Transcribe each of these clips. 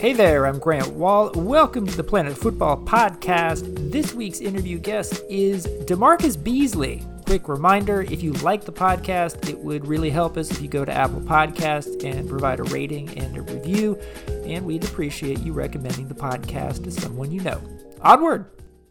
Hey there, I'm Grant Wall. Welcome to the Planet Football Podcast. This week's interview guest is DeMarcus Beasley. Quick reminder, if you like the podcast, it would really help us if you go to Apple Podcasts and provide a rating and a review, and we'd appreciate you recommending the podcast to someone you know. Onward!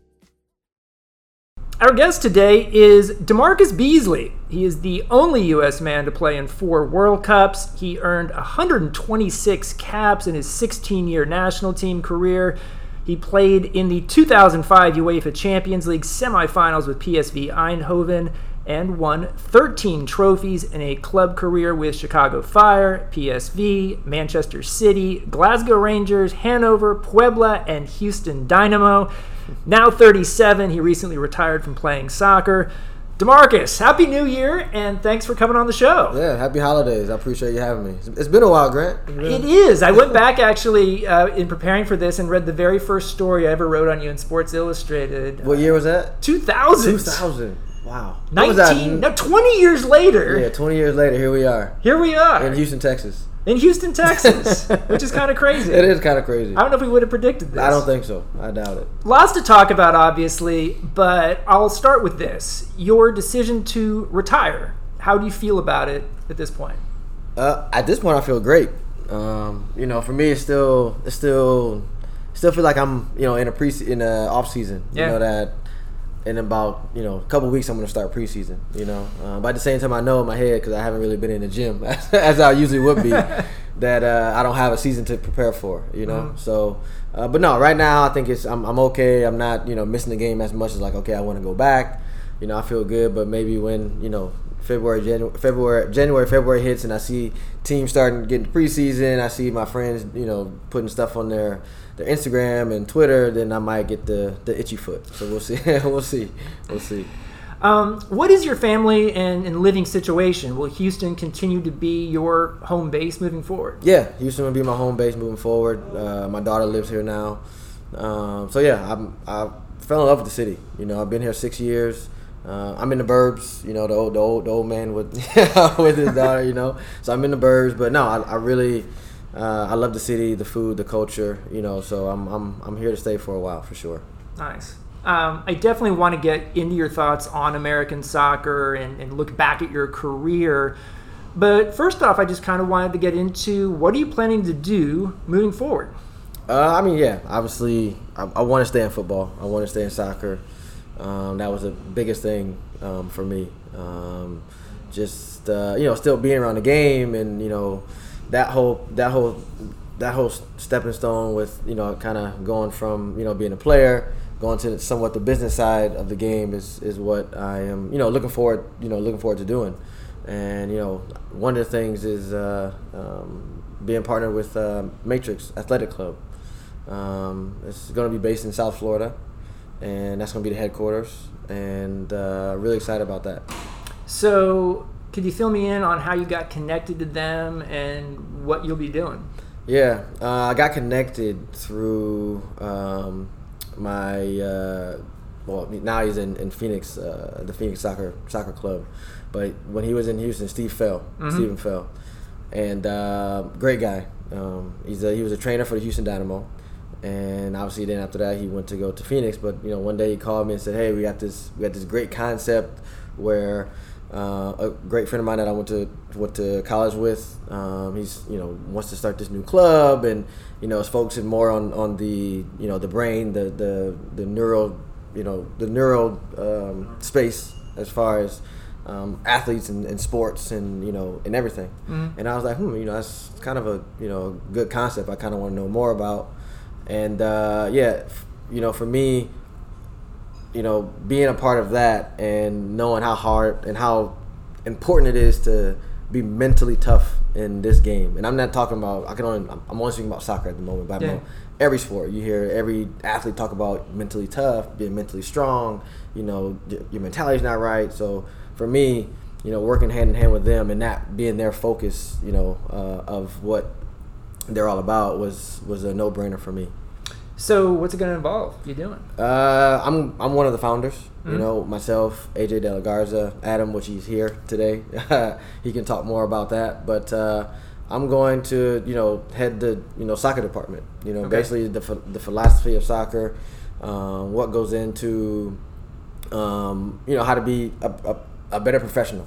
Our guest today is DeMarcus Beasley. He is the only U.S. man to play in 4 World Cups. He earned 126 caps in his 16-year national team career. He played in the 2005 UEFA Champions League semifinals with PSV Eindhoven and won 13 trophies in a club career with Chicago Fire, PSV, Manchester City, Glasgow Rangers, Hanover, Puebla, and Houston Dynamo. Now 37, he recently retired from playing soccer. DeMarcus, Happy New Year, and thanks for coming on the show. Yeah, happy holidays. I appreciate you having me. It's been a while, Grant. It is. I went back, actually, in preparing for this and read the very first story I ever wrote on you in Sports Illustrated. What year was that? 2000. 2000. Wow. 20 years later. Yeah, 20 years later, here we are. In Houston, Texas. In Houston, Texas, which is kind of crazy. It is kind of crazy. I don't know if we would have predicted this. I don't think so. I doubt it. Lots to talk about, obviously, but I'll start with this. Your decision to retire. How do you feel about it at this point? At this point, I feel great. For me, it's still feel like I'm, in a off season. Yeah. You know that in about, a couple of weeks I'm going to start preseason, But at the same time, I know in my head, because I haven't really been in the gym as I usually would be, that I don't have a season to prepare for, Mm-hmm. So, but no, right now I think I'm okay. I'm not, missing the game as much as like, okay, I want to go back. I feel good, but maybe when, January, February hits and I see teams starting getting preseason, I see my friends, putting stuff on their Instagram and Twitter, then I might get the itchy foot. So we'll see. We'll see. What is your family and living situation? Will Houston continue to be your home base moving forward? Yeah, Houston will be my home base moving forward. My daughter lives here now. I fell in love with the city. I've been here 6 years. I'm in the burbs, the old man with with his daughter, So I'm in the burbs, but no, I really I love the city, the food, the culture, So I'm here to stay for a while for sure. Nice. I definitely want to get into your thoughts on American soccer and look back at your career. But first off, I just kind of wanted to get into what are you planning to do moving forward? Obviously, I want to stay in football. I want to stay in soccer. That was the biggest thing for me. Still being around the game and that whole stepping stone with kind of going from being a player, going to somewhat the business side of the game is what I am looking forward to doing. And one of the things is being partnered with Matrix Athletic Club. It's going to be based in South Florida. And that's going to be the headquarters, and really excited about that. So, could you fill me in on how you got connected to them and what you'll be doing? Yeah, I got connected through now he's in Phoenix, the Phoenix Soccer Club. But when he was in Houston, Stephen Fell, and great guy. He was a trainer for the Houston Dynamo. And obviously, then after that, he went to go to Phoenix. But one day he called me and said, "Hey, we got this great concept where a great friend of mine that I went to college with, he's wants to start this new club, and is focusing more on the the brain, the neural space as far as athletes and sports and and everything." Mm-hmm. And I was like, that's kind of a good concept. I kind of want to know more about. And for me, being a part of that and knowing how hard and how important it is to be mentally tough in this game. And I'm not talking about I'm only speaking about soccer at the moment, but every sport you hear every athlete talk about mentally tough, being mentally strong. Your mentality's not right. So for me, working hand in hand with them and that being their focus, of what they're all about was a no-brainer for me. So what's it going to involve you doing? I'm one of the founders. Mm-hmm. Myself, AJ De La Garza, Adam, which he's here today. He can talk more about that. But I'm going to, head the, soccer department. Okay. Basically the philosophy of soccer, what goes into, how to be a better professional,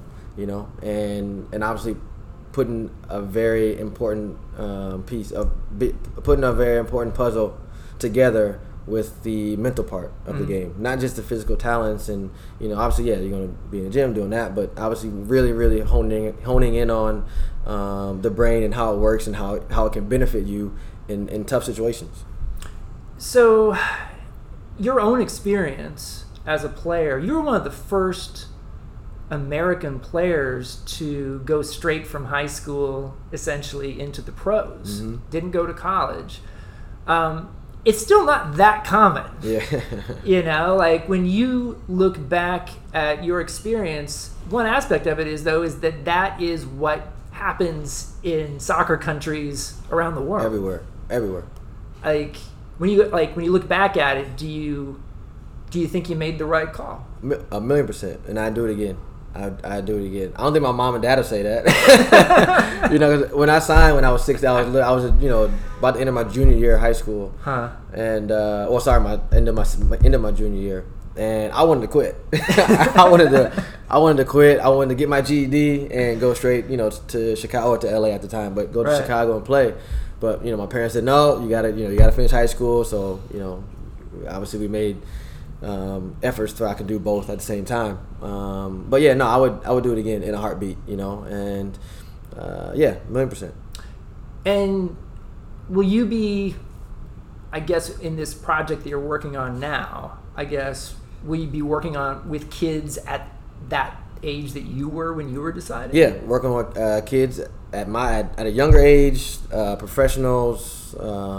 and obviously putting a very important putting a very important puzzle together with the mental part of the game, not just the physical talents. And obviously, yeah, you're going to be in the gym doing that, but obviously really, really honing in on the brain and how it works and how it can benefit you in tough situations. So, your own experience as a player, you were one of the first American players to go straight from high school essentially into the pros. Didn't go to college. It's still not that common. Yeah. Like when you look back at your experience, one aspect of it is that is what happens in soccer countries around the world. Everywhere. Like when you look back at it, do you think you made the right call? 1,000,000%, and I'd do it again. I do it again. I don't think my mom and dad will say that. 'Cause when I signed when I was 6, I was about to enter my junior year of high school. And my end of my junior year, and I wanted to quit. I wanted to quit. I wanted to get my GED and go straight, to Chicago or to LA at the time, but go to Chicago and play. But my parents said no. You gotta finish high school. So obviously we made efforts so I could do both at the same time. But yeah, no, I would do it again in a heartbeat, and 1,000,000%. And will you be, I guess, in this project that you're working on now, will you be working on with kids at that age that you were when you were deciding? Yeah, working with kids at a younger age, professionals,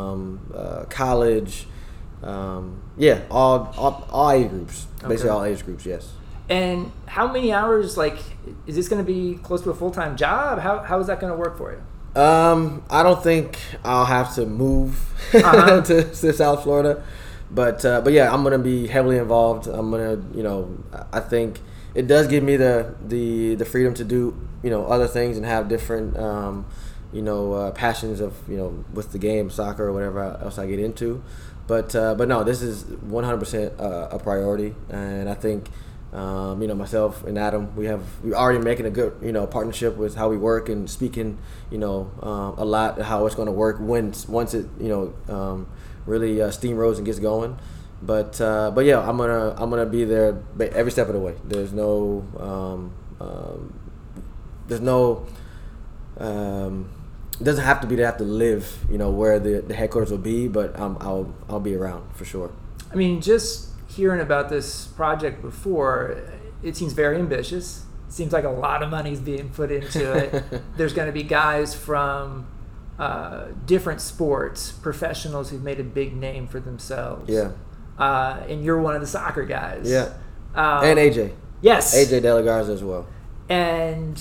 college. All age groups. Basically, all age groups. Yes. And how many hours? Is this going to be close to a full-time job? How is that going to work for you? I don't think I'll have to move to South Florida, but yeah, I'm gonna be heavily involved. I'm gonna, I think it does give me the freedom to do, other things and have different, passions of, with the game, soccer or whatever else I get into. But no, this is 100% a priority, and I think myself and Adam, we're already making a good partnership with how we work and speaking a lot how it's going to work once it really steamrolls and gets going. But yeah, I'm gonna be there every step of the way. There's no it doesn't have to be to have to live, where the headquarters will be, but I'll be around for sure. I mean, just hearing about this project before, it seems very ambitious. It seems like a lot of money is being put into it. There's going to be guys from different sports, professionals who've made a big name for themselves. Yeah. And you're one of the soccer guys. Yeah. And AJ. Yes. AJ De La Garza as well. And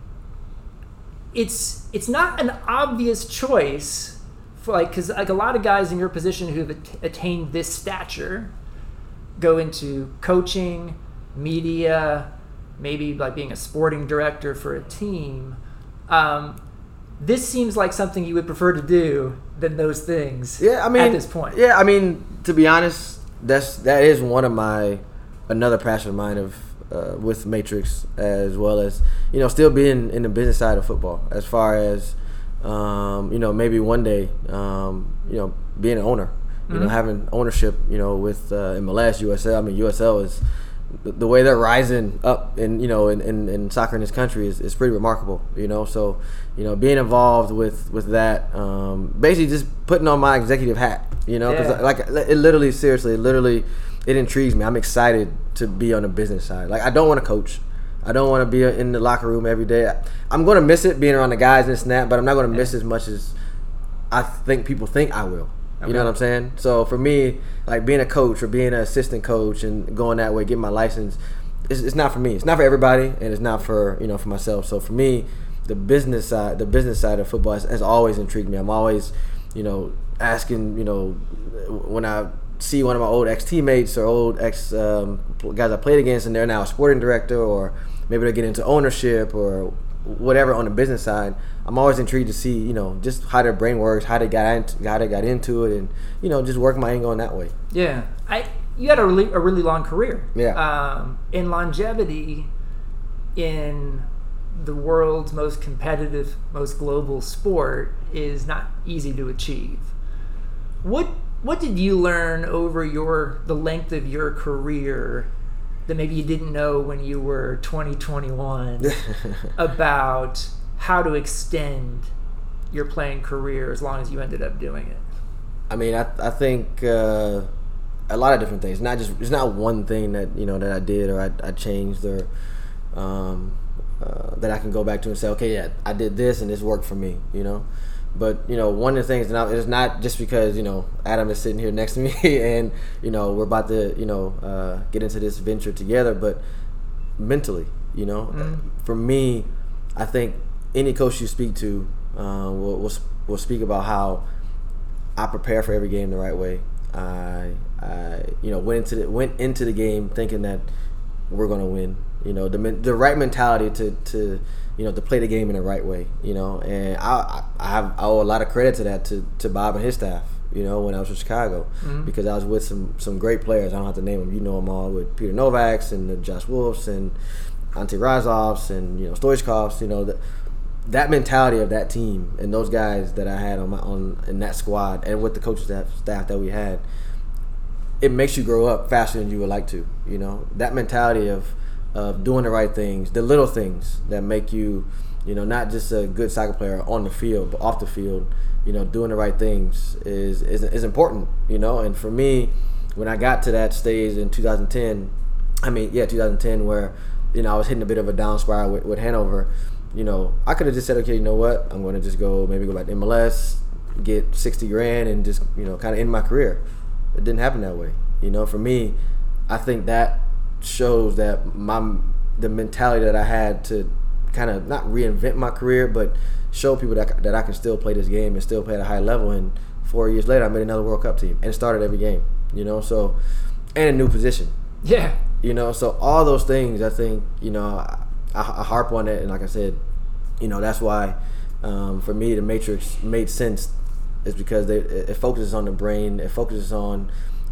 it's not an obvious choice, because a lot of guys in your position who've attained this stature go into coaching, media, maybe being a sporting director for a team. This seems like something you would prefer to do than those things. Yeah, I mean, at this point. Yeah, I mean, to be honest, that is one of another passion of mine with Matrix, as well as still being in the business side of football, as far as maybe one day being an owner, having ownership with MLS, USL. I mean, USL is the way they're rising up in soccer in this country is pretty remarkable. So being involved with that, basically just putting on my executive hat. Because it literally, seriously, it intrigues me. I'm excited to be on the business side. I don't want to coach. I don't want to be in the locker room every day. I'm going to miss it, being around the guys and this and that, but I'm not going to miss as much as I think people think I will. You know what I'm saying? So for me, being a coach or being an assistant coach and going that way, getting my license, it's not for me. It's not for everybody, and it's not for for myself. So for me, the business side of football has always intrigued me. I'm always asking when I see one of my old ex-teammates or old guys I played against, and they're now a sporting director, or maybe they get into ownership or whatever on the business side, I'm always intrigued to see, you know, just how their brain works, how they got into it, and, you know, just work my angle in that way. Yeah, you had a really long career. Yeah. And longevity in the world's most competitive, most global sport is not easy to achieve. What did you learn over the length of your career that maybe you didn't know when you were 21 about how to extend your playing career as long as you ended up doing it? I mean, I think a lot of different things. It's not one thing that, you know, that I did or I changed or that I can go back to and say, okay, yeah, I did this and this worked for me, you know. But, you know, one of the things, and it's not just because, you know, Adam is sitting here next to me and, you know, we're about to, you know, get into this venture together, but mentally, you know, for me, I think any coach you speak to will speak about how I prepare for every game the right way. I you know, went into the game thinking that we're going to win. You know, the right mentality to you know, to play the game in the right way. You know, and I owe a lot of credit to that to Bob and his staff. You know, when I was in Chicago, because I was with some great players. I don't have to name them. You know them all, with Peter Novaks and Josh Wolfs and Ante Razovs and, you know, Stoichkovs. You know, that mentality of that team and those guys that I had in that squad and with the coaching staff that we had, it makes you grow up faster than you would like to. You know, that mentality of doing the right things, the little things that make you, you know, not just a good soccer player on the field, but off the field. You know, doing the right things is important. You know, and for me, when I got to that stage in 2010, where, you know, I was hitting a bit of a down spiral with Hanover. You know, I could have just said, okay, you know what, I'm going to just go back to MLS, get $60,000, and just, you know, kind of end my career. It didn't happen that way. You know, for me, I think that shows that the mentality that I had to kind of not reinvent my career, but show people that I can still play this game and still play at a high level. And 4 years later, I made another World Cup team and started every game. You know, so, and a new position. Yeah. You know, so all those things, I think, you know, I harp on it, and like I said, you know, that's why for me the Matrix made sense, is because it focuses on the brain, it focuses on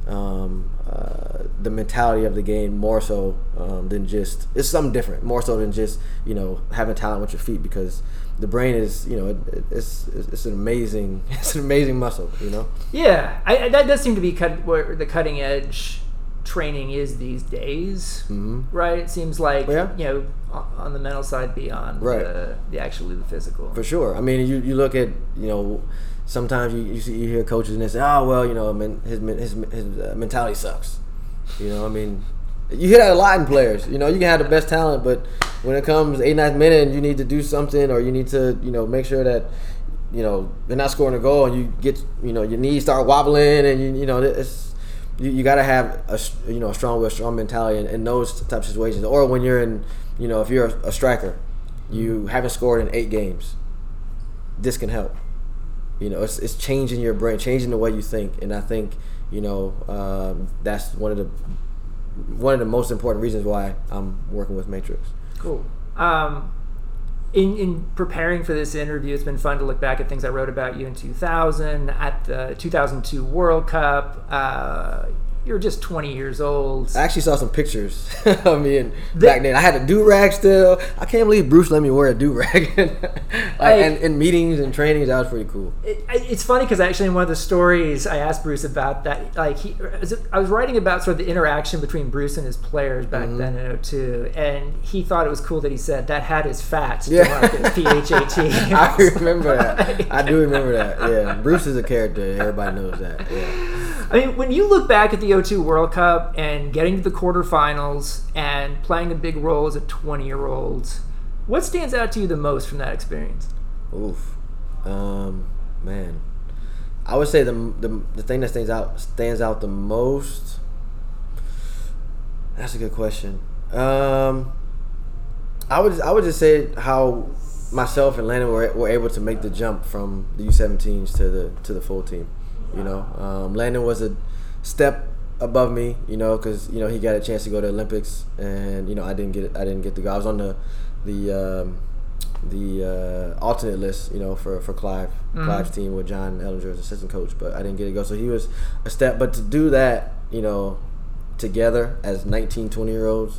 the mentality of the game more so than just, it's something different, more so than just, you know, having talent with your feet, because the brain is, you know, it's an amazing muscle, you know. Yeah, that does seem to be where the cutting edge training is these days, right? It seems like, you know, on the mental side beyond the actually the physical. For sure. I mean, you look at, you know, sometimes you hear coaches and they say, oh, well, you know, his mentality sucks. You know, I mean, you hear that a lot in players. You know, you can have the best talent, but when it comes 89th minute and you need to do something, or you need to, you know, make sure that, you know, they're not scoring a goal, and you get, you know, your knees start wobbling, and you know, it's, you got to have a strong mentality in those types of situations. Or when you're in, you know, if you're a striker, you haven't scored in 8 games, this can help. You know, it's changing your brain, changing the way you think, and I think, you know, that's one of the most important reasons why I'm working with Matrix. Cool. In preparing for this interview, it's been fun to look back at things I wrote about you in 2000, at the 2002 World Cup. You're just 20 years old. I actually saw some pictures of me back then. I had a do-rag still. I can't believe Bruce let me wear a do-rag. And in meetings and trainings, that was pretty cool. It's funny because actually in one of the stories I asked Bruce about that, like I was writing about sort of the interaction between Bruce and his players back then in 2002, and he thought it was cool that he said that hat is fat, DeMarcus, P-H-A-T. I remember that. I do remember that. Yeah, Bruce is a character. Everybody knows that. Yeah. I mean, when you look back at the 2002 World Cup and getting to the quarterfinals and playing a big role as a 20-year-old, what stands out to you the most from that experience? Oof, man, I would say the thing that stands out the most. That's a good question. I would just say how myself and Landon were able to make the jump from the U17s to the full team. You know, Landon was a step above me, you know, because, you know, he got a chance to go to the Olympics, and, you know, I didn't get to go. I was on the the alternate list, for Clive's team with John Ellinger as assistant coach, but I didn't get to go. So he was a step. But to do that, together as 19, 20-year-olds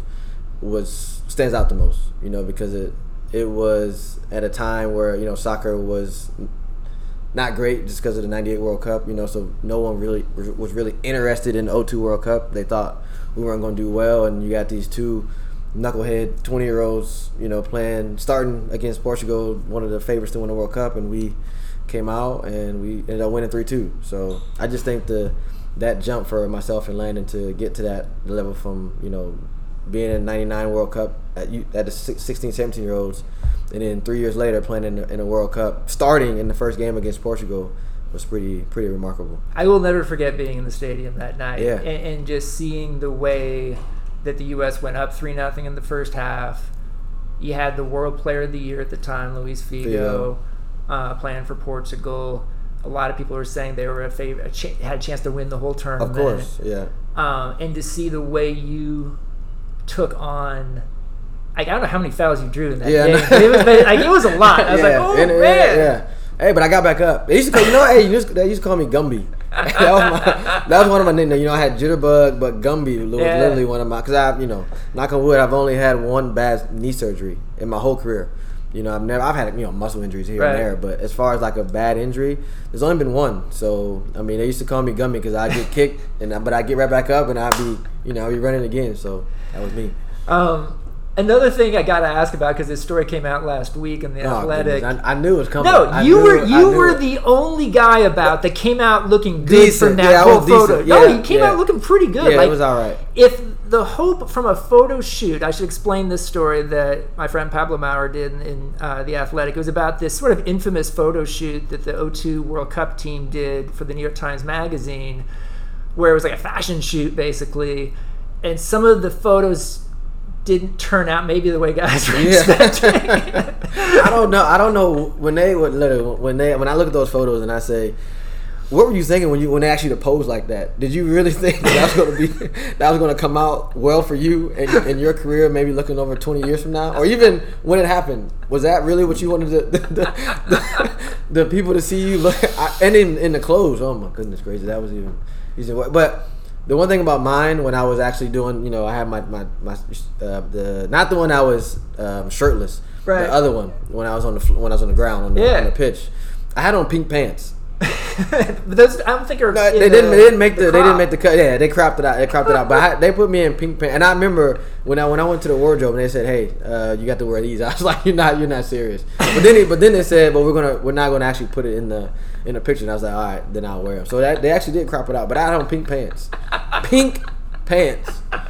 stands out the most, because it was at a time where, soccer was not great just because of the 98 World Cup, so no one really was really interested in the 02 World Cup. They thought we weren't going to do well, and you got these two knucklehead 20-year-olds, starting against Portugal, one of the favorites to win the World Cup, and we came out and we ended up winning 3-2. So I just think that jump for myself and Landon to get to that level from, being in the 99 World Cup at the 16, 17-year-olds, and then 3 years later playing in a World Cup, starting in the first game against Portugal, was pretty remarkable. I will never forget being in the stadium that night, yeah. and just seeing the way that the U.S. went up 3-0 in the first half. You had the World Player of the Year at the time, Luis Figo, playing for Portugal. A lot of people were saying they were had a chance to win the whole tournament. Of course, yeah. And to see the way you took on, I don't know how many fouls you drew in that game. It was a lot. I was man. Yeah. Hey, but I got back up. They used to call, they used to call me Gumby. that was one of my nicknames. I had Jitterbug, but Gumby was literally one of my, because knock on wood, I've only had one bad knee surgery in my whole career. I've had muscle injuries here and there, but as far as like a bad injury, there's only been one. So they used to call me Gummy because I get kicked, but I get right back up and I'd be running again. So that was me. Another thing I got to ask about, because this story came out last week in The Athletic. I knew it was coming. No, you were the only guy that came out looking good from that whole photo. Yeah, no, you came out looking pretty good. Yeah, it was all right. If the hope from a photo shoot, I should explain this story that my friend Pablo Maurer did in The Athletic. It was about this sort of infamous photo shoot that the 02 World Cup team did for the New York Times Magazine, where it was like a fashion shoot, basically. And some of the photos didn't turn out maybe the way guys were expecting. I don't know when I look at those photos and I say, what were you thinking when they asked you to pose like that? Did you really think that was going to come out well for you in your career, maybe looking over 20 years from now, or even when it happened? Was that really what you wanted the people to see you look? And in the clothes, oh my goodness gracious, that was even. But the one thing about mine, when I was actually doing, I had my not the one I was shirtless, the other one when I was on the ground on the pitch, I had on pink pants. But those, I don't think are. No, they didn't make the cut. Yeah, they cropped it out. But they put me in pink pants, and I remember when I went to the wardrobe and they said, "Hey, you got to wear these." I was like, "You're not serious." But then they said, "But we're not gonna actually put it in the picture." And I was like, "All right, then I'll wear them." So they actually did crop it out, but I had on pink pants. Pink pants.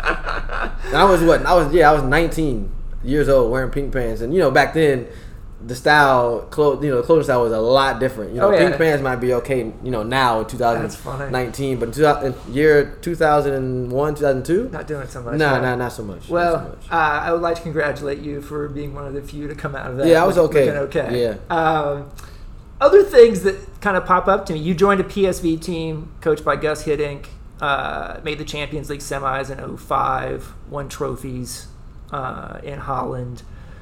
And I was 19 years old wearing pink pants, and back then, the clothing style was a lot different. Pink pants might be okay, now in 2019, but in year 2001, 2002, not doing it so much. No, not so much. Well, I would like to congratulate you for being one of the few to come out of that. Yeah, I was okay. Yeah. Other things that kind of pop up to me. You joined a PSV team coached by Gus Hiddink. Made the Champions League semis in 2005. Won trophies in Holland.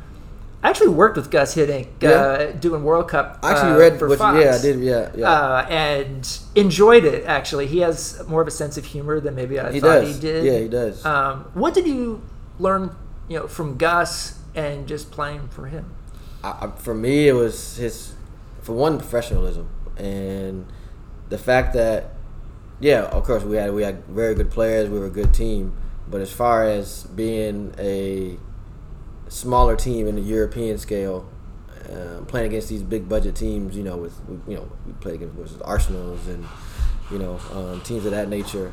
I actually worked with Gus Hiddink doing World Cup. I actually read for Fox. Yeah, I did. Yeah. And enjoyed it. Actually, he has more of a sense of humor than maybe I thought he did. Yeah, he does. What did you learn, from Gus and just playing for him? For me, it was his, for one, professionalism, and the fact that, of course, we had very good players. We were a good team, but as far as being a smaller team in the European scale, playing against these big budget teams, we played against Arsenals and teams of that nature.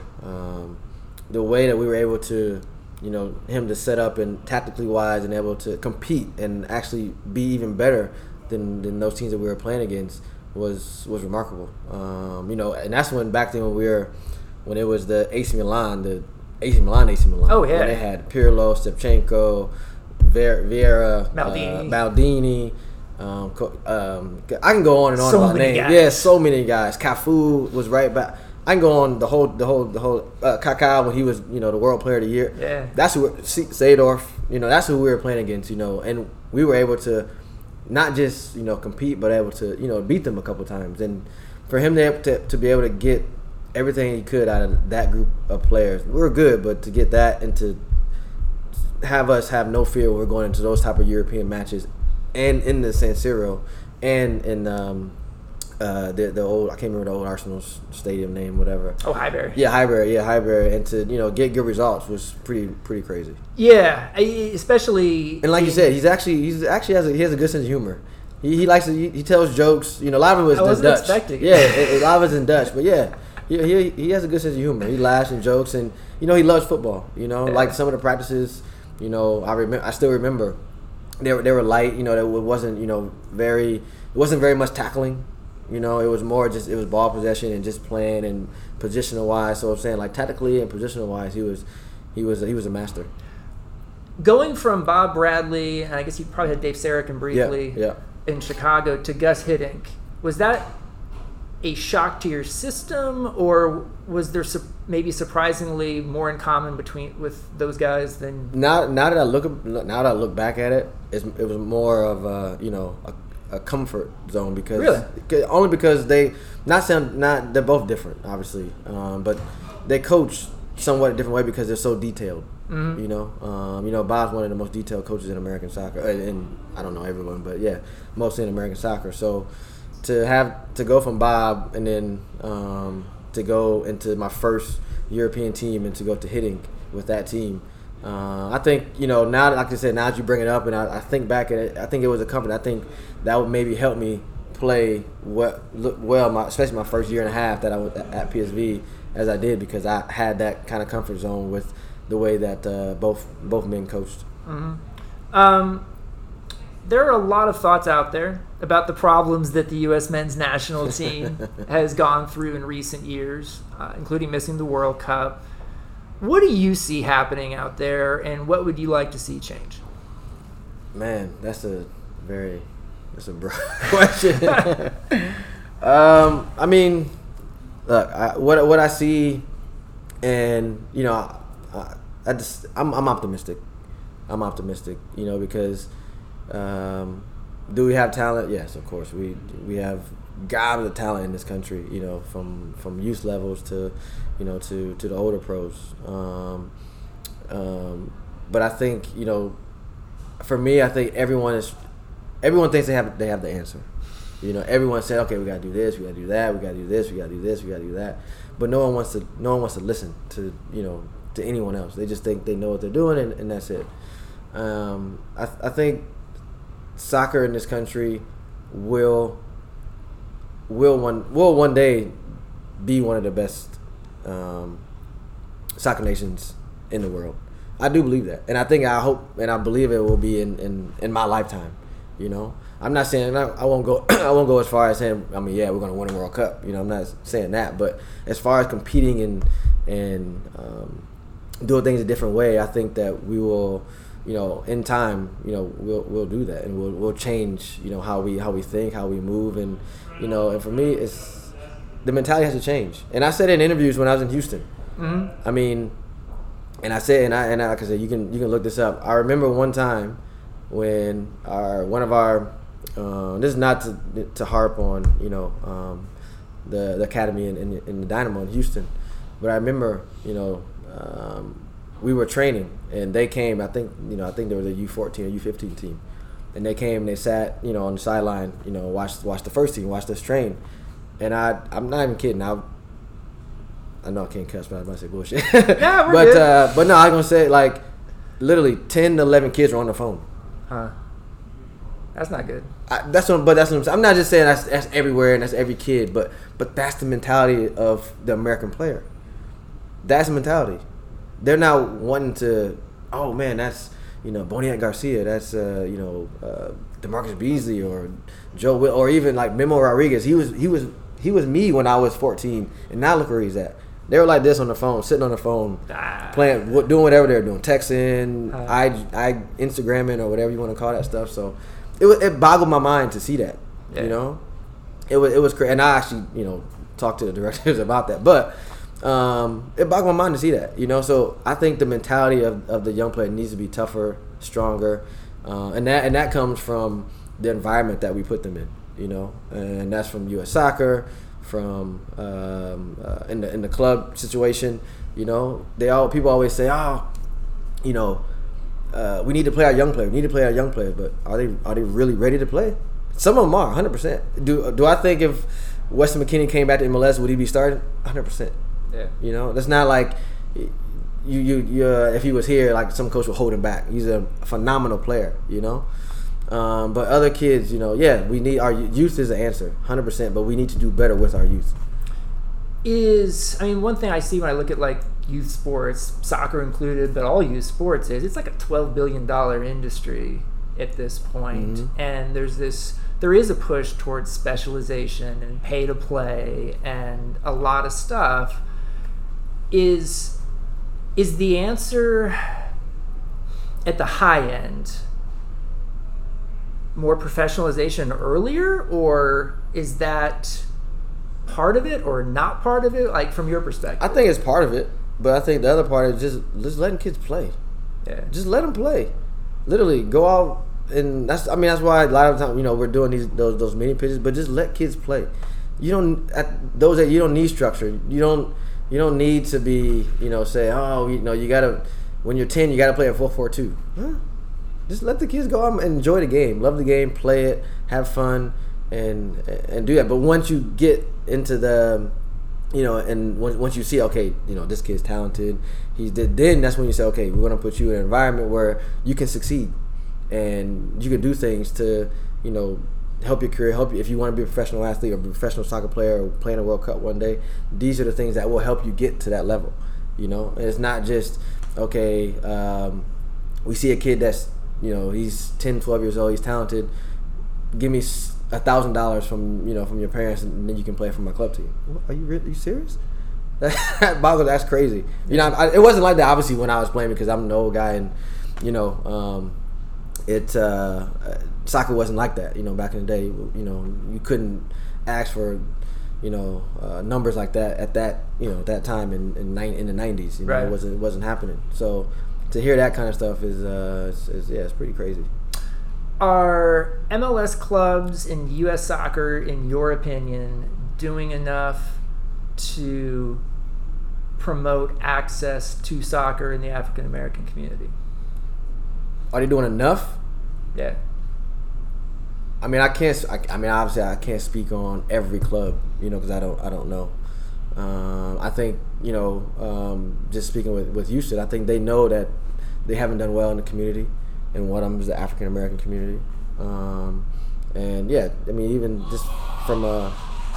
The way that we were able to, him to set up and tactically wise and able to compete and actually be even better than those teams that we were playing against was remarkable. And that's back then when it was the AC Milan. Oh yeah. When they had Pirlo, Shevchenko, Vieira, Maldini. I can go on and on about names. Yeah, so many guys. Cafu was right back. I can go on the whole Kaká when he was the World Player of the Year. Yeah, that's who Seedorf. That's who we were playing against. And we were able to not just compete, but able to beat them a couple times. And for him to be able to get everything he could out of that group of players, we were good, but to get that and to have us have no fear when we're going into those type of European matches, and in the San Siro, and in the old, I can't remember the old Arsenal stadium name, whatever. Oh, Highbury. Yeah, Highbury, and to get good results was pretty crazy. Yeah, especially. And like you said, he has a good sense of humor. He likes to he tells jokes. A lot of it was I wasn't Dutch. expecting. Yeah, a lot of it's in Dutch, but yeah. He has a good sense of humor. He laughs and jokes, and he loves football. Like some of the practices. I still remember they were light. It wasn't very much tackling. It was more just it was ball possession and just playing and positional wise. So I'm saying like tactically and positional wise, he was a master. Going from Bob Bradley, and I guess you probably had Dave Sarachan briefly in Chicago, to Gus Hiddink, was that a shock to your system, or was there maybe surprisingly more in common with those guys than now that I look back at it, it was more of a comfort zone because they're both different, obviously, but they coach somewhat a different way because they're so detailed. Mm-hmm. Bob's one of the most detailed coaches in American soccer, and I don't know everyone, but yeah, mostly in American soccer. So to go from Bob and then to go into my first European team and to go to Hiddink with that team, I think now, like I said, now that you bring it up and I think back at it, I think it was a comfort. I think that would maybe help me play especially my first year and a half that I was at PSV as I did, because I had that kind of comfort zone with the way that both men coached. Mm-hmm. There are a lot of thoughts out there about the problems that the U.S. men's national team has gone through in recent years, including missing the World Cup. What do you see happening out there, and what would you like to see change? Man, that's a broad question. I mean, look, what I see, and I'm optimistic. Because do we have talent? Yes, of course. We have gobs of talent in this country. From youth levels to to the older pros. But I think for me, I think everyone thinks they have the answer. Everyone said, okay, we gotta do this, we gotta do that, we gotta do this, we gotta do this, we gotta do that. But no one wants to listen to to anyone else. They just think they know what they're doing, and that's it. I think soccer in this country will one day be one of the best soccer nations in the world. I do believe that, and I hope and I believe it will be in my lifetime. I'm not saying I won't go as far as saying we're going to win a World Cup. I'm not saying that, but as far as competing and doing things a different way, I think that we will, in time, we'll do that, and we'll change, how we think, how we move, and and for me, it's the mentality has to change. And I said in interviews when I was in Houston, mm-hmm. I mean, and I said, and I like I said, you can look this up. I remember one time when one of our this is not to harp on the academy in the Dynamo in Houston, but I remember we were training and they came. I think there was a U14 or U15 team, and they came and they sat on the sideline, watched the first team, watched us train, and I'm not even kidding. I know I can't cuss, but I was about to say bullshit. Yeah, we're good. But no, I was gonna say like literally 10 to 11 kids were on the phone. Huh. That's not good. That's what I'm saying. I'm not just saying that's everywhere and that's every kid, but that's the mentality of the American player. That's the mentality. They're not wanting to. Oh man, that's Boniek Garcia. That's DeMarcus Beasley or Joe Will, or even like Memo Rodriguez. He was me when I was 14, and now look where he's at. They were like this on the phone, sitting on the phone, playing, doing whatever they're doing, texting, Instagramming, or whatever you want to call that stuff. So it boggled my mind to see that. Yeah. It was crazy, and I actually talked to the directors about that, but it boggled my mind to see that. So I think the mentality of the young player needs to be tougher, stronger, and that comes from the environment that we put them in, you know, and that's from U.S. Soccer, from in the club situation, you know. People always say, you know, we need to play our young players. We need to play our young players, but are they really ready to play? Some of them are, 100%. Do I think if Weston McKennie came back to MLS, would he be starting? 100%. Yeah. You know, that's not like you if he was here, like some coach would hold him back. He's a phenomenal player, you know. But other kids, you know, yeah, we need our youth is the answer, 100%. But we need to do better with our youth. One thing I see when I look at like youth sports, soccer included, but all youth sports is it's like a $12 billion industry at this point. Mm-hmm. And there is a push towards specialization and pay to play and a lot of stuff. Is the answer at the high end more professionalization earlier, or is that part of it or not part of it, like from your perspective? I think it's part of it, but I think the other part is just letting kids play. Yeah. Just let them play. Literally, go out, and that's why a lot of times, you know, we're doing those mini pitches, but just let kids play. You don't need structure. You don't need to be, you know, say, you know, you gotta, when you're 10, you gotta play a 4-4-2. Huh? Just let the kids go out and enjoy the game, love the game, play it, have fun, and do that. But once you get into the, you know, and once you see, okay, you know, this kid's talented, then that's when you say, okay, we're gonna put you in an environment where you can succeed, and you can do things to, you know, help your career, help you if you want to be a professional athlete or a professional soccer player or play in a World Cup one day. These are the things that will help you get to that level, you know. And it's not just, okay, we see a kid that's, you know, he's 10, 12 years old, he's talented, give me $1,000 from your parents, and then you can play for my club team. What, are you serious? That's crazy. You know, it wasn't like that obviously when I was playing, because I'm an old guy, and you know, soccer wasn't like that. You know, back in the day, you know, you couldn't ask for, you know, numbers like that at that, you know, at that time in the 90s. You know, right. It wasn't happening. So to hear that kind of stuff is it's pretty crazy. Are MLS clubs in U.S. soccer, in your opinion, doing enough to promote access to soccer in the African American community? Are they doing enough? Yeah. I mean, obviously, I can't speak on every club, you know, because I don't know. I think, you know, just speaking with Houston, I think they know that they haven't done well in the community, and one of them is the African American community. And yeah, I mean, even just from a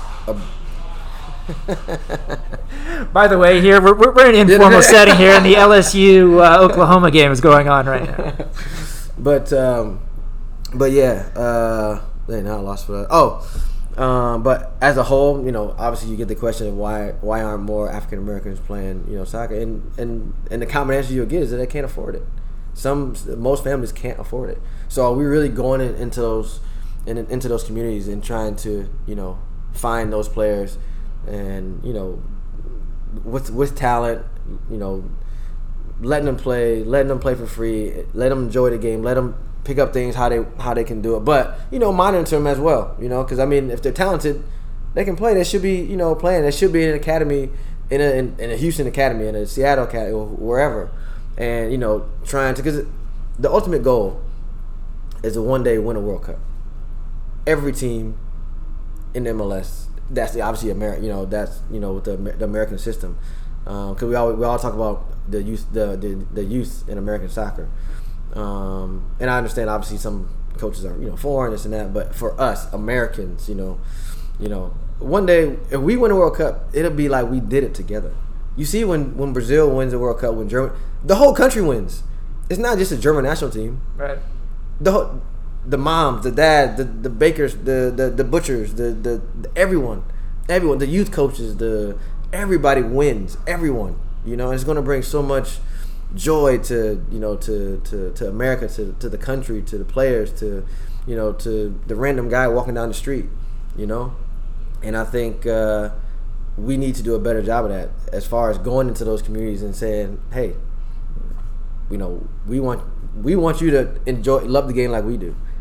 By the way, here we're in an informal setting here, and the LSU Oklahoma game is going on right now. But yeah, now I lost for that. But as a whole, you know, obviously you get the question of why aren't more African Americans playing, you know, soccer, and the common answer you'll get is that they can't afford it. Most families can't afford it. So are we really going into those communities and trying to, you know, find those players, and, you know, with talent, you know, letting them play for free, let them enjoy the game, let them pick up things how they can do it, but, you know, monitor them as well, you know, because I mean, if they're talented, they can play. They should be, you know, playing. They should be in an academy, in a Houston academy, in a Seattle academy, or wherever, and, you know, trying to, because the ultimate goal is to one day win a World Cup. Every team in MLS, that's obviously America. You know, that's, you know, with the American system, because we all talk about the youth, the youth in American soccer. And I understand obviously some coaches are, you know, foreign, this and that, but for us Americans, you know, one day if we win a World Cup, it'll be like we did it together. You see, when Brazil wins a World Cup, when Germany, the whole country wins. It's not just a German national team. Right. The moms, the dad, the bakers, the butchers, the everyone, the youth coaches, everybody wins. Everyone, you know, it's going to bring so much joy to, you know, to America, to the country, to the players, to, you know, to the random guy walking down the street, you know. And I think we need to do a better job of that, as far as going into those communities and saying, hey, you know, we want you to love the game like we do.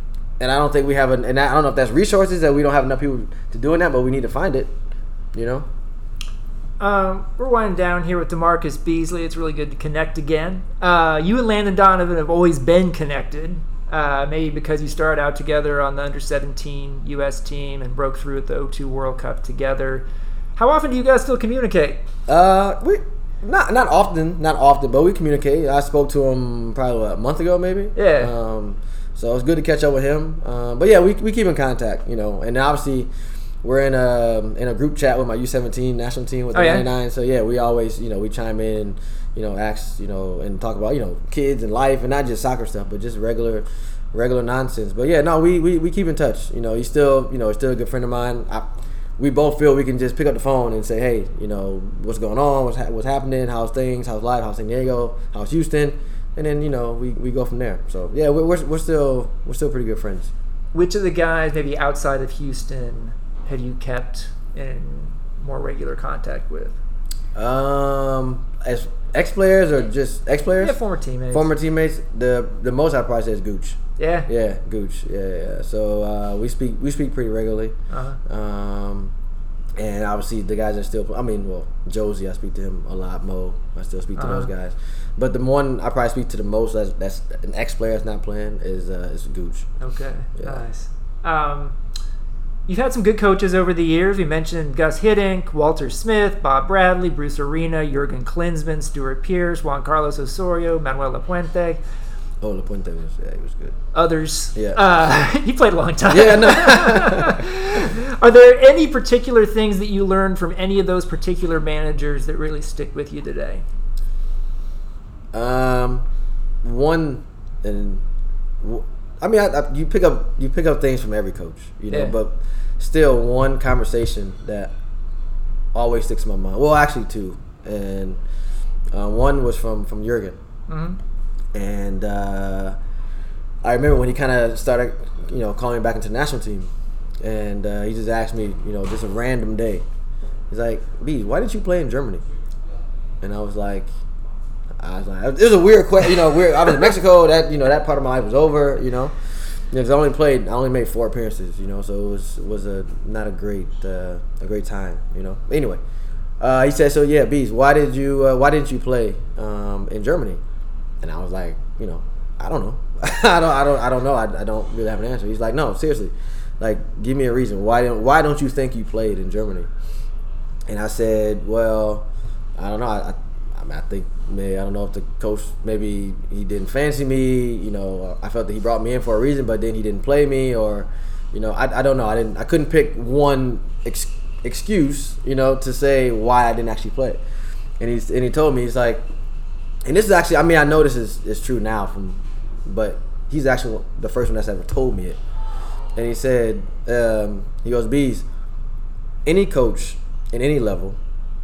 And I don't think we have and I don't know if that's resources that we don't have enough people to doing that, but we need to find it. You know. We're winding down here with DeMarcus Beasley. It's really good to connect again. You and Landon Donovan have always been connected, maybe because you started out together on the under-17 U.S. team and broke through at the 2002 World Cup together. How often do you guys still communicate? We not often, but we communicate. I spoke to him probably a month ago, maybe. Yeah. So it's good to catch up with him. But yeah, we keep in contact, you know, and obviously. We're in a group chat with my U17 national team with the 99. So yeah, we always, you know, we chime in, you know, ask, you know, and talk about, you know, kids and life and not just soccer stuff, but just regular nonsense. But yeah, no, we keep in touch. You know, he's still a good friend of mine. We both feel we can just pick up the phone and say, hey, you know, what's going on, what's happening, how's things, how's life, how's San Diego, how's Houston, and then, you know, we go from there. So yeah, we're still pretty good friends. Which of the guys, maybe outside of Houston, have you kept in more regular contact with? As ex-players or just ex-players? Yeah, former teammates. Former teammates. The most I'd probably say is Gooch. Yeah. Yeah, Gooch. Yeah. So we speak pretty regularly. Uh-huh. And obviously the guys are still. I mean, well, Josie, I speak to him a lot. Mo, I still speak to those guys. But the one I probably speak to the most that's an ex-player that's not playing is Gooch. Okay. Yeah. Nice. You've had some good coaches over the years. We mentioned Gus Hiddink, Walter Smith, Bob Bradley, Bruce Arena, Jurgen Klinsmann, Stuart Pearce, Juan Carlos Osorio, Manuel Lapuente. Oh, Lapuente he was good. Others. Yeah. He played a long time. Yeah, no. Are there any particular things that you learned from any of those particular managers that really stick with you today? One, and I mean, you pick up things from every coach, you know, but still one conversation that always sticks in my mind. Well, actually two, and one was from Jurgen, and I remember when he kind of started, you know, calling me back into the national team, and he just asked me, you know, just a random day, he's like, "B, why didn't you play in Germany?" And I was like, it was a weird question, you know. I was in Mexico. That part of my life was over, you know. Because I only made 4 appearances, you know. So it was not a great time, you know. Anyway, he said, "So yeah, Bees, why didn't you play in Germany?" And I was like, you know, I don't know. I don't know. I don't really have an answer. He's like, "No, seriously, like, give me a reason. Why don't you think you played in Germany?" And I said, "Well, I don't know. I think maybe, I don't know if the coach, maybe he didn't fancy me, you know, I felt that he brought me in for a reason, but then he didn't play me, or, you know, I don't know. I couldn't pick one excuse, you know, to say why I didn't actually play." And he told me, he's like, and this is actually, I mean, I know this is true now but he's actually the first one that's ever told me it. And he said, he goes, "Bees, any coach in any level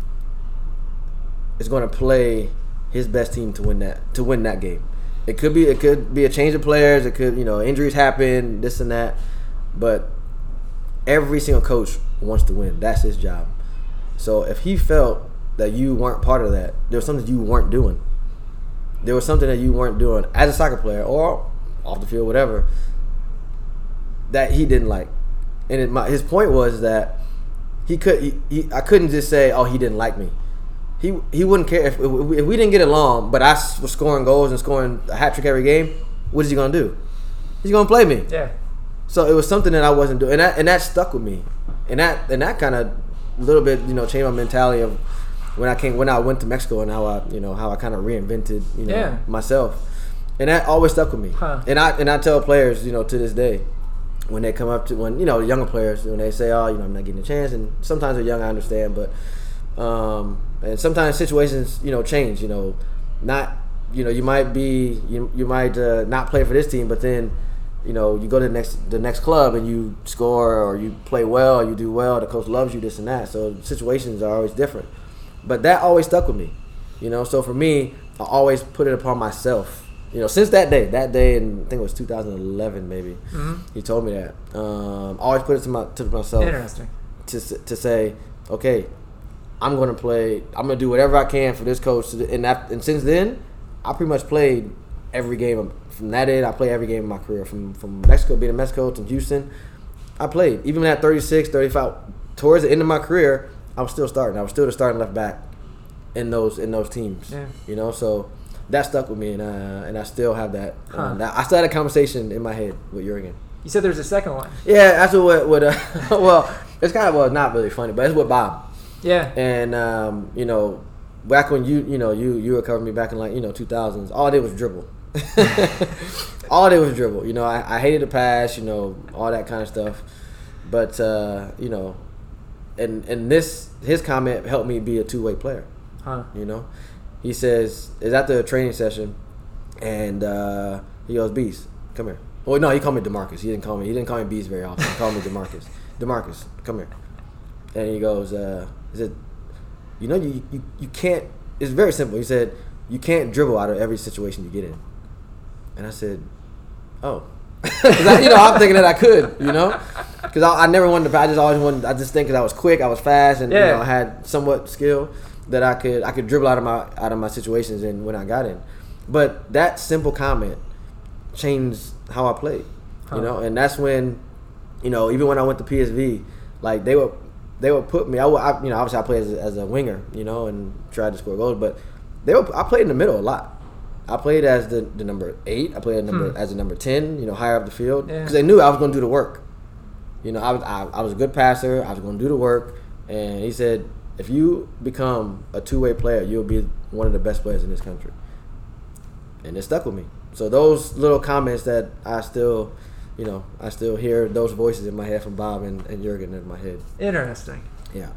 is going to play his best team to win that game. It could be a change of players. It could, you know, injuries happen, this and that. But every single coach wants to win. That's his job. So if he felt that you weren't part of that, there was something you weren't doing. There was something that you weren't doing as a soccer player or off the field, whatever, that he didn't like. And his point was that I couldn't just say, oh, he didn't like me. He wouldn't care if we didn't get along, but I was scoring goals and scoring a hat trick every game. What is he gonna do? He's gonna play me. Yeah. So it was something that I wasn't doing, and that stuck with me, and that kind of a little bit, you know, changed my mentality of when I went to Mexico and how I kind of reinvented, you know, myself, and that always stuck with me. Huh. And I tell players, you know, to this day, when they come up to you know, younger players, when they say, oh, you know, I'm not getting a chance, and sometimes they're young, I understand, but and sometimes situations, you know, change, you know, not, you know, you might not play for this team, but then, you know, you go to the next club and you score or you play well or you do well, the coach loves you, this and that. So situations are always different. But that always stuck with me, you know. So for me, I always put it upon myself. You know, since that day, and I think it was 2011 maybe, he told me that. Always put it to myself. Interesting. To say, okay, I'm going to play. I'm going to do whatever I can for this coach. And since then, I pretty much played every game from that I played every game of my career. From Mexico, being in Mexico to Houston, I played. Even at 36, 35, towards the end of my career, I was still starting. I was still the starting left back in those teams. Yeah. You know, so that stuck with me, and I still have that. I still had a conversation in my head with Jurgen. You said there's a second one. Yeah, that's what well, it's kind of not really funny, but it's with Bob. Yeah. And you know, back when you were covering me back in 2000s, all I did was dribble. All I did was dribble. You know, I hated the pass, all that kind of stuff. But and his comment helped me be a two-way player. You know, he says it's after a training session, and he goes, "Beast, come here." Well, no, he called me DeMarcus. He didn't call me Beast very often. He called me DeMarcus. DeMarcus, come here. And he goes, he said, you can't. It's very simple. He said, you can't dribble out of every situation you get in. And I said, oh. I'm thinking that I could, because I never wanted to. I just think because I was quick, I was fast, and I had somewhat skill that I could dribble out of my situations and when I got in. But that simple comment changed how I played, and that's when, even when I went to PSV, like they would put me. Obviously I played as a winger, and tried to score goals, but I played in the middle a lot. I played as the number 8. I played as the number 10, higher up the field, because they knew I was going to do the work. I was a good passer. I was going to do the work, and he said, if you become a two-way player, you'll be one of the best players in this country. And it stuck with me. So those little comments that I still hear those voices in my head from Bob and Jurgen in my head. Interesting. Yeah.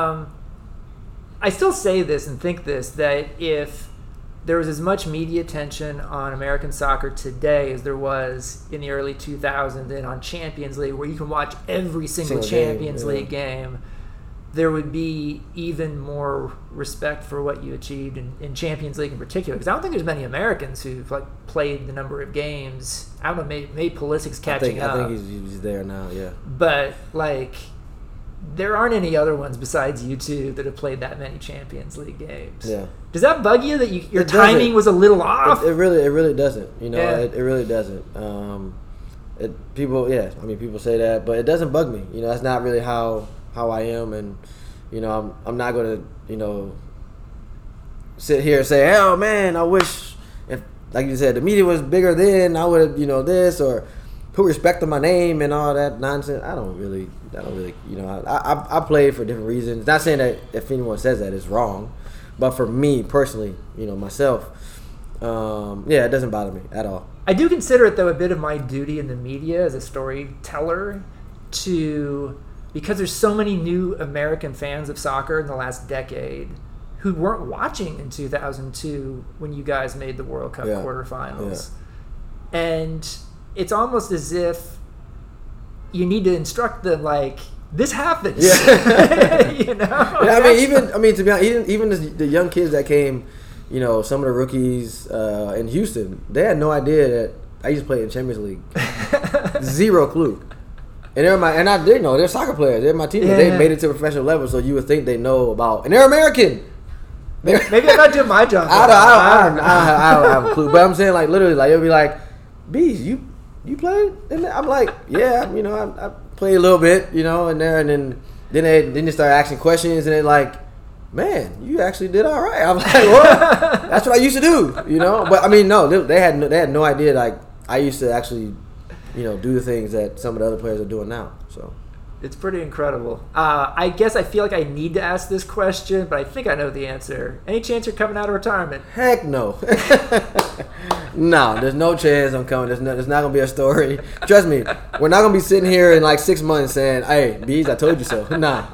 I still say this and think this, that if there was as much media attention on American soccer today as there was in the early 2000s and on Champions League, where you can watch every single Champions League game, there would be even more respect for what you achieved in Champions League in particular. Because I don't think there's many Americans who've played the number of games. I don't know, maybe Pulisic's catching up. I think he's there now, yeah. But there aren't any other ones besides you two that have played that many Champions League games. Yeah. Does that bug you that your timing was a little off? It really doesn't. It really doesn't. People say that, but it doesn't bug me. That's not really how I am, and I'm not going to sit here and say, oh man, I wish, if, like you said, the media was bigger then, I would have this, or put respect on my name and all that nonsense. I don't really I played for different reasons. Not saying that if anyone says that it's wrong, but for me personally, myself, it doesn't bother me at all. I do consider it though a bit of my duty in the media as a storyteller because there's so many new American fans of soccer in the last decade who weren't watching in 2002 when you guys made the World Cup quarterfinals. Yeah. And it's almost as if you need to instruct them, this happens. Yeah. To be honest, even the young kids that came, some of the rookies in Houston, they had no idea that I used to play in Champions League. Zero clue. And they're soccer players. They're my teammates. They made it to a professional level, so you would think they know about. And they're American. Maybe I'm not doing my job. I don't have a clue. But I'm saying, literally, it'll be like, Bees, you played? And I'm like, yeah, I played a little bit, in there, and then they start asking questions, and they're like, man, you actually did all right. I'm like, well, that's what I used to do, But no, they had no idea. I used to actually, do the things that some of the other players are doing now. So it's pretty incredible. I guess I feel like I need to ask this question, but I think I know the answer. Any chance you're coming out of retirement? Heck no. No, there's no chance I'm coming. There's not going to be a story. Trust me, we're not going to be sitting here in 6 months saying, hey, Bees, I told you so. Nah,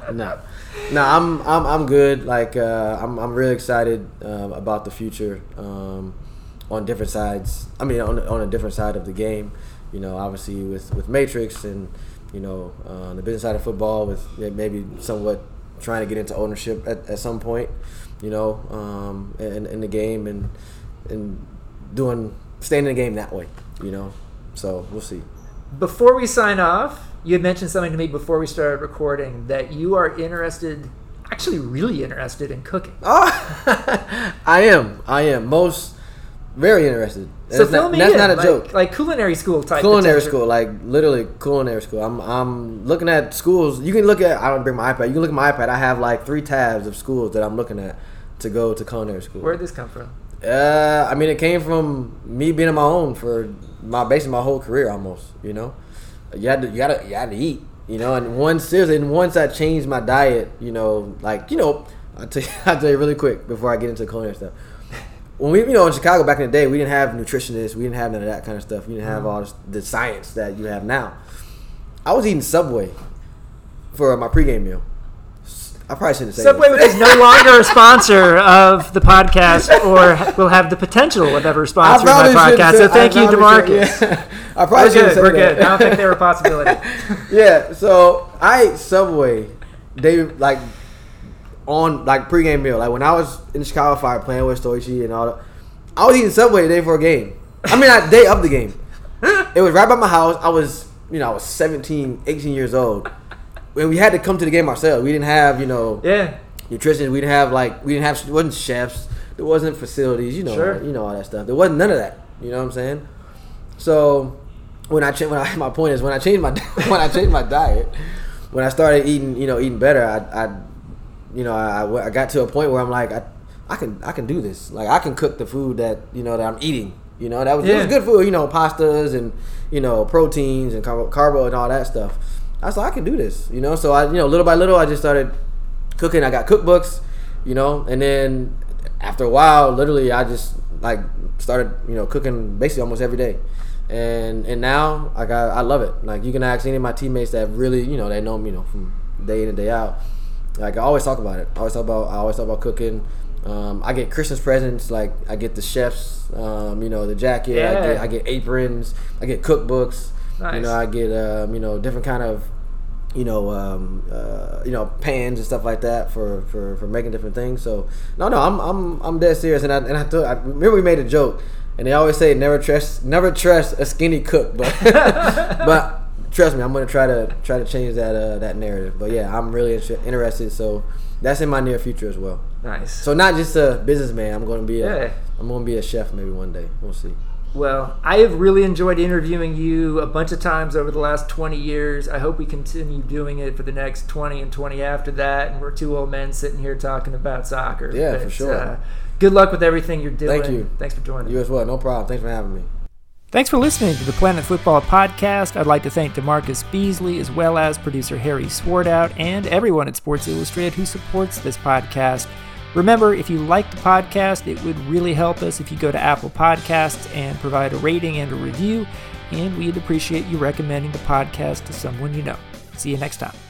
I'm good. I'm really excited about the future on different sides. On a different side of the game. Obviously with Matrix and, the business side of football, with maybe somewhat trying to get into ownership at some point, in the game and staying in the game that way, So we'll see. Before we sign off, you had mentioned something to me before we started recording that you are really interested in cooking. Oh, I am. Most Very interested. So fill me in. That's not a joke. Like culinary school type. Culinary school, like literally culinary school. I'm looking at schools. You can look at. I don't bring my iPad. You can look at my iPad. I have like 3 tabs of schools that I'm looking at to go to culinary school. Where did this come from? I mean, it came from me being on my own for basically my whole career almost. You know, you had to eat. You know, and once I changed my diet, you know, like, you know, I'll tell you really quick before I get into culinary stuff. When we, you know, in Chicago back in the day, we didn't have nutritionists. We didn't have none of that kind of stuff. We didn't have all the science that you have now. I was eating Subway for my pregame meal. I probably shouldn't say Subway is no longer a sponsor of the podcast or will have the potential of ever sponsoring my podcast. So thank you, DeMarcus. Yeah. I probably shouldn't say We're good. I don't think they were a possibility. Yeah, so I ate Subway. They like on like pregame meal. Like when I was in the Chicago Fire playing with Stoichi and all that, I was eating Subway the day before a game. I mean, the day of the game. It was right by my house. I was 17, 18 years old. When we had to come to the game ourselves. We didn't have, nutrition. We it wasn't chefs. There wasn't facilities, all that stuff. There wasn't none of that. You know what I'm saying? So my point is when I changed my diet, when I started eating better, I got to a point where I'm like, I can do this. Like I can cook the food that that I'm eating. It was good food. Pastas and proteins and carbo and all that stuff. I was like, I can do this. So I little by little I just started cooking. I got cookbooks, and then after a while, literally I just like started cooking basically almost every day. And now I love it. Like you can ask any of my teammates that really they know me from day in and day out. Like I always talk about it. I always talk about cooking. I get Christmas presents. Like I get the chefs, the jacket. Yeah. I get aprons. I get cookbooks. Nice. I get different kind of pans and stuff like that for making different things. So no, I'm dead serious. And I remember we made a joke. And they always say never trust a skinny cook, but but trust me, I'm gonna try to change that narrative. But yeah, I'm really interested. So that's in my near future as well. Nice. So not just a businessman. I'm gonna be a chef maybe one day. We'll see. Well, I have really enjoyed interviewing you a bunch of times over the last 20 years. I hope we continue doing it for the next 20 and 20 after that. And we're 2 old men sitting here talking about soccer. Yeah, for sure. Good luck with everything you're doing. Thank you. Thanks for joining. You as well. No problem. Thanks for having me. Thanks for listening to the Planet Football Podcast. I'd like to thank DeMarcus Beasley as well as producer Harry Swartout and everyone at Sports Illustrated who supports this podcast. Remember, if you like the podcast, it would really help us if you go to Apple Podcasts and provide a rating and a review, and we'd appreciate you recommending the podcast to someone you know. See you next time.